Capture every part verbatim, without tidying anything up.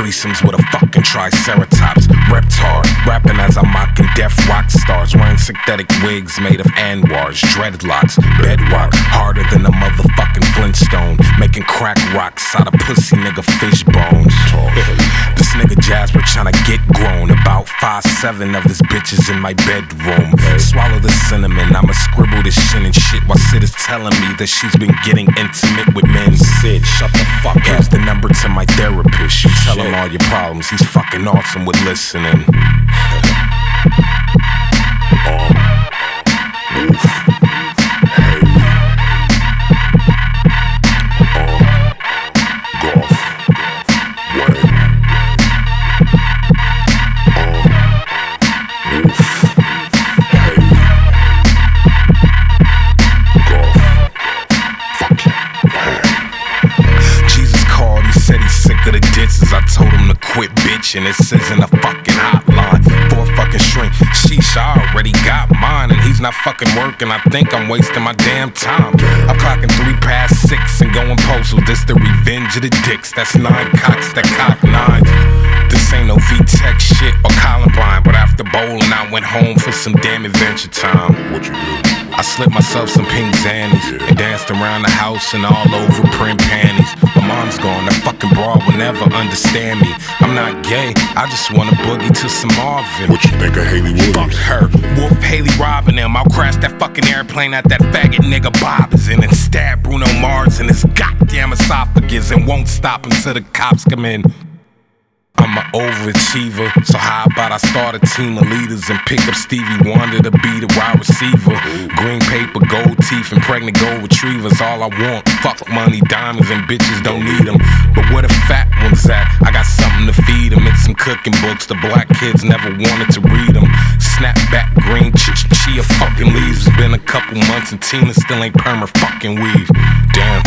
threesomes with a fucking triceratops. Reptar, rapping as I'm mocking deaf rock stars. Wearing synthetic wigs made of Anwars, dreadlocks, bedrock, harder than a motherfucking Flintstone. Making crack rocks out of pussy nigga fish bones. This nigga Jasper tryna get grown. About five seven of his bitches in my bedroom. Swallow the cinnamon, I'ma scribble this shit and shit while Sid is telling me that she's been getting intimate with men. Sid, shut the fuck up. Here's the number to my therapist. You tell him all your problems, he's fucking awesome with listening. I told him to quit bitching, this isn't a fucking hotline for a fucking shrink. Sheesh, I already got mine and he's not fucking working. I think I'm wasting my damn time. I'm clocking three past six and going postal. This the revenge of the dicks, that's nine cocks that cock nines. This ain't no V-Tech shit or Columbine, but after bowling I went home for some damn adventure time. What you do? I slipped myself some pink Xannies yeah. and danced around the house and all over print panties. My mom's gone, that fucking broad will never understand me. I'm not gay, I just wanna boogie to some Marvin. What you think of Hayley Williams? Fuck her, Wolf Haley robbing them. I'll crash that fucking airplane at that faggot nigga Bob is in and stab Bruno Mars in his goddamn esophagus and won't stop until the cops come in. I'm an overachiever, so how about I start a team of leaders and pick up Stevie Wonder to be the wide receiver. Green paper, gold teeth, and pregnant gold retrievers, all I want. Fuck money, diamonds, and bitches don't need them. But where the fat ones at? I got something to feed them. It's some cooking books, the black kids never wanted to read them. Snapback, green, ch- chia fucking leaves. It's been a couple months and Tina still ain't perma fucking weave. Damn.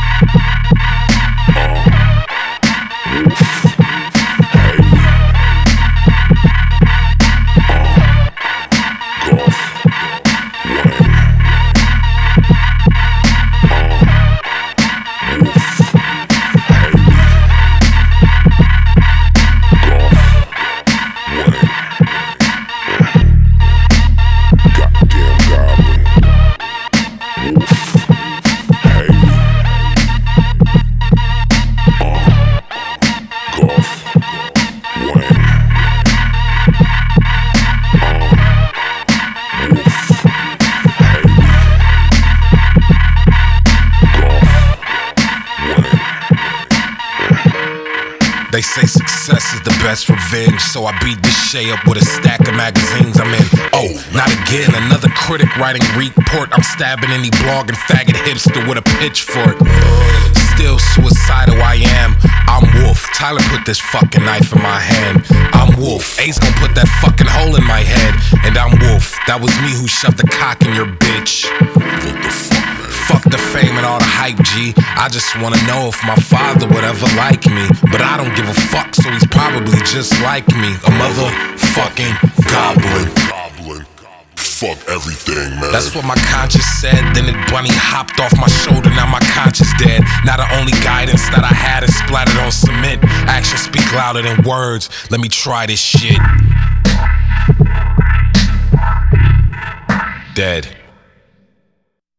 They say success is the best revenge, so I beat this shay up with a stack of magazines I'm in. Oh, not again, another critic writing report. I'm stabbing any blogging faggot hipster with a pitchfork. Still suicidal I am, I'm Wolf. Tyler put this fucking knife in my hand. I'm Wolf, Ace gon' put that fucking hole in my head. And I'm Wolf, that was me who shoved the cock in your bitch. What the fuck? Fuck the fame and all the hype, G. I just wanna know if my father would ever like me. But I don't give a fuck, so he's probably just like me. A motherfucking goblin. Goblin. Fuck everything, man. That's what my conscience said. Then it bunny hopped off my shoulder, now my conscience dead. Now the only guidance that I had is splattered on cement. Actions speak louder than words. Let me try this shit. Dead.